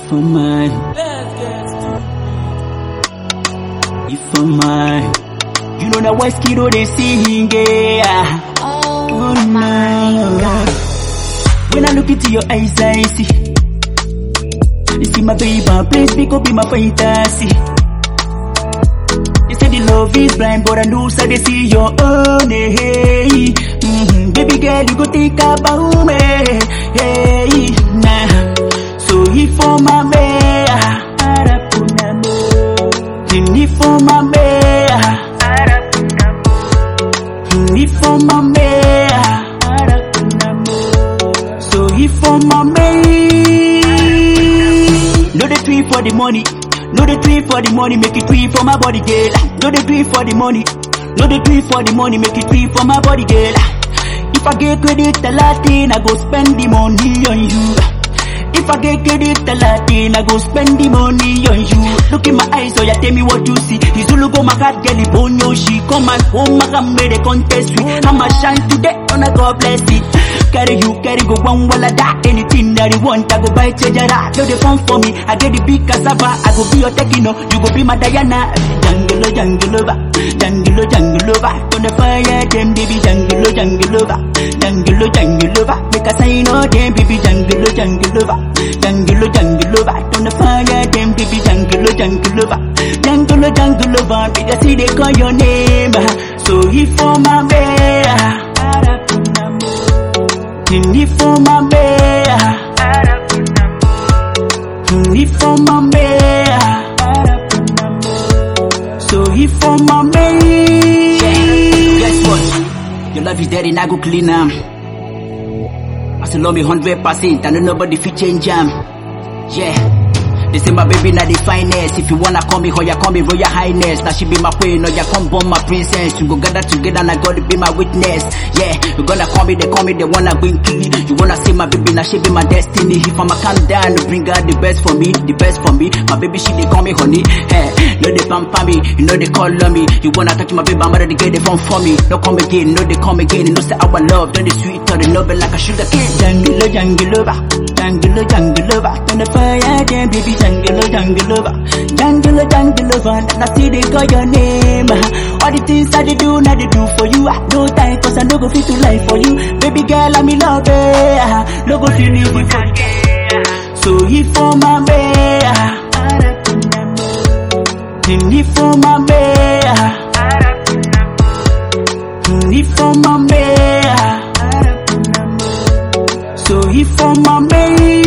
If I'm mine, if I'm mine, you know that West Kiddo they sing, yeah. Oh my God. When I look into your eyes, I see. You see my baby, please pick up in my fantasy. They say the love is blind, but I know so they see your own, hey. Baby girl, you go think about me, hey. Nah. So if for my man, if for my man, if for my man, so if for my man. No the tweet for the money, no the tweet for the money, make it tweet for my body, girl. No the tweet for the money, no the tweet for the money, make it tweet for my body, girl. If I get credit a Latin, I go spend the money on you. If I get credit a Latin, I go spend the money on you. Look in my eyes, so you tell me what you see. It's Zulu go my heart, get the bone, yo, she come and home, I can make a contest with. I'ma shine today, on a God bless it. Carry you, carry go one wall of that. Anything that you want, I go buy Chejara. Do the fun for me, I get the big cassava. I go be your Tekino, you go be my Diana. Jungle, jungle over, jungle, jungle over. On the fire, them baby, jungle, jungle over, jungle, jungle over. Make a sign of them baby, jungle, jungle over, jungle, jungle over. On the fire, them baby, jungle, jungle over, jungle, jungle over. Make a see they call your name. So if for my bear. If for my bear, if for my bear, so if for my bear. Guess what? Your love is dirty, I go clean am. I still love me 100%, I know nobody fit change am. Yeah. They say my baby not the finest. If you wanna call me, Hoya, call me Royal Highness. Now she be my queen, or ya come born my princess. You go gather together and I gotta be my witness. Yeah, you gonna call me, they wanna win key. You wanna see my baby, now she be my destiny. If I'ma calm down, bring her the best for me, the best for me. My baby, she they call me honey. Hey, no they pamper me, you know they call on me. You wanna touch my baby, I'm ready to get the phone for me. No come again, no they come again. You know say our love, don't they sweet or the noble like a sugar cane. Jungle, jungle over, jungle, jungle over. On the fire, then baby. Jungle, jungle over, jungle, jungle over. And I see they call your name. All the things that they do, now they do for you. No time, cause I no go fit to lie for you. Baby girl, I'm in love, no go feel you for you. So if for my bear, if for my bear, if for my bear, so if for my bear.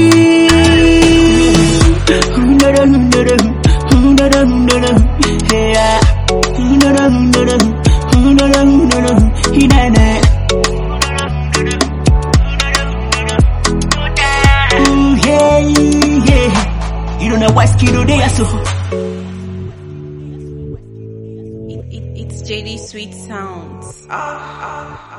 You don't know what's Kiddo they are so. It's JD Sweet Sounds.